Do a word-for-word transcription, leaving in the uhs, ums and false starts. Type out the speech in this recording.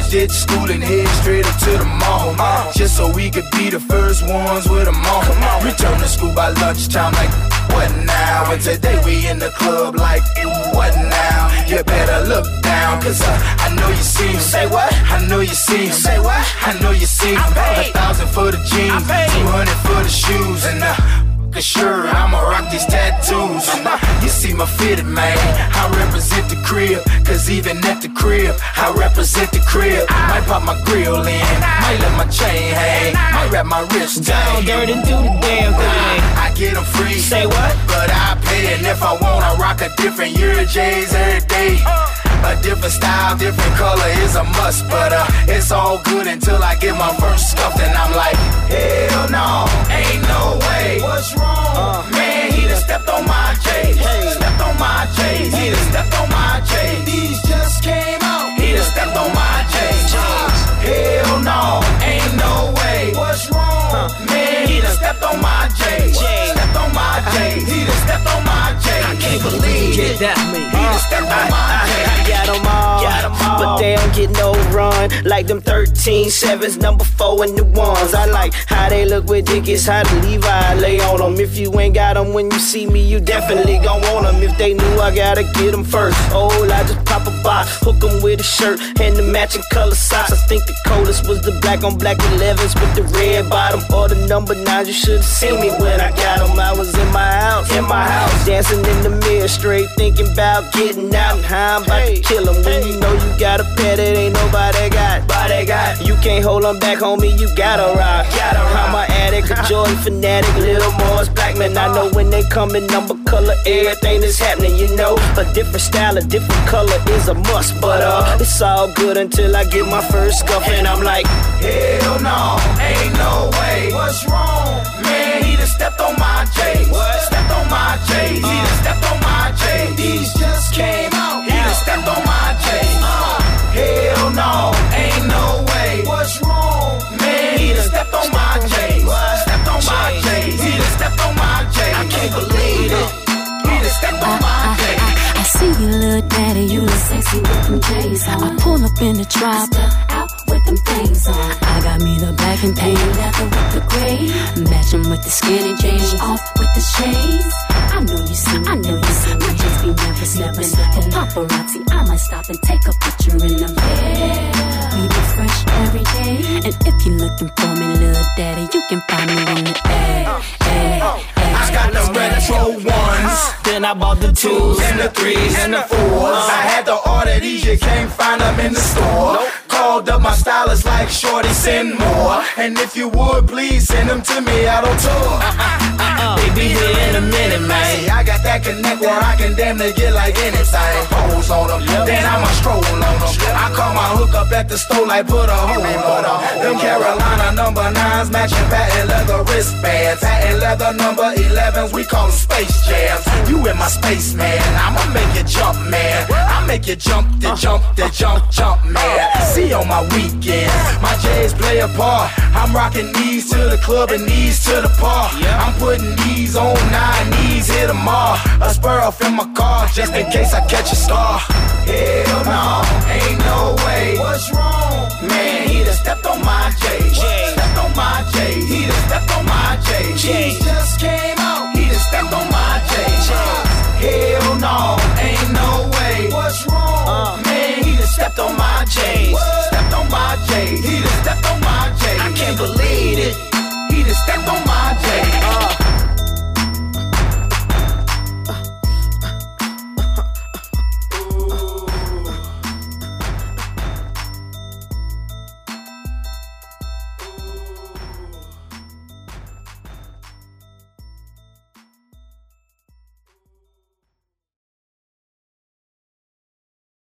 ditch school and head straight up to the mall. Uh, just so we could be the first ones with them on. Come on. Return to school by lunchtime like, what now? And today we in the club like, what now? You better look down, cause uh, I know you see him. Say what? I know you see him. Say what? I know you see him. A thousand for the jeans, two hundred for the shoes, and uh, sure, I'ma rock these tattoos. You see my fitted, man, I represent the crib. Cause even at the crib, I represent the crib. Might pop my grill in, might let my chain hang, might wrap my wrist down. Dirty, do the damn thing. I get them free. Say what? But I pay, and if I want, I rock a different Euro J's every day. A different style, different color is a must. But uh, it's all good until I get my first scuff. And I'm like, hell no, ain't no way. What's wrong? Uh, Man, he done stepped on my J's. Hey. Stepped on my J's. He done stepped on my J's. These just came out. He done stepped on my J's. Hell no, ain't no way. What's wrong? Uh, Man, he done stepped on my J's. Stepped on my J's. He done stepped on my J's. I can't believe it. That me. He done stepped on my J's. Got them all, got them all, but they don't get no run like them thirteen sevens, number four and the ones. I like how they look with Dickies, how the Levi lay on them. If you ain't got them when you see me, you definitely gon' want them. If they knew, I gotta get them first. Oh, I just pop a box, hook them with a shirt and the matching color socks. I think the coldest was the black on black elevens with the red bottom or the number nines. You should've seen me when I got them. I was in my house, in my house, dancing in the mirror, straight thinking about getting out and how I'm about to kill them. When you know you got a pet, it ain't nobody got. Nobody got. You can't hold them back, homie, you gotta rock. Gotta rock. I'm an addict, a Jordan fanatic, little Morris Blackman. I know when they come in number, color, everything is happening, you know. A different style, a different color is a must. But uh, it's all good until I get my first scuff. And I'm like, hell no, ain't no way. What's wrong? Man, he done stepped on my J's. What? Stepped on my J's. Uh, he done stepped on my J's. These just came out. He done stepped on my J's. Uh, hell no, ain't no way. What's wrong? Man, he done stepped on my J's. Stepped on my J's. He done stepped on my J's. I can't believe it. He done stepped on my J's. I see you, little daddy, you look sexy with them J's on. I pull up in the drop, step out with them things on. I got me the black and pink leather with the gray, matching with the skinny jeans, off with the shades. I know you see, I know you see me just be never slipping. The paparazzi, I might stop and take a picture in them. Yeah, we be fresh every day. And if you looking for me, little daddy, you can find me in the air. I got the retro ones, then I bought the twos and the threes and the fours. I had to order these, you can't find them in the store. Nope. Called up my stylist like, shorty, send more. And if you would, please send them to me out on tour. Uh-uh, they be here in a minute, man. See, I got that connect where I can damn near get like anything. Pose on them, yep. Then I'ma stroll on them. Yep. I call my hook up at the store like put a hole on them. Them Carolina number nines matching patent leather wristbands. Patent leather number elevens, we call them Space Jams. You in my space, man, I'ma make you jump, man. I make you jump, the jump, the jump, jump, man. See on my weekends, my J's play a part. I'm rocking these to the club and these to the park. I'm putting these on nine, knees hit them all. A spur off in my car, just in case I catch a star. Hell no, ain't no way. What's wrong? Man, he done stepped on my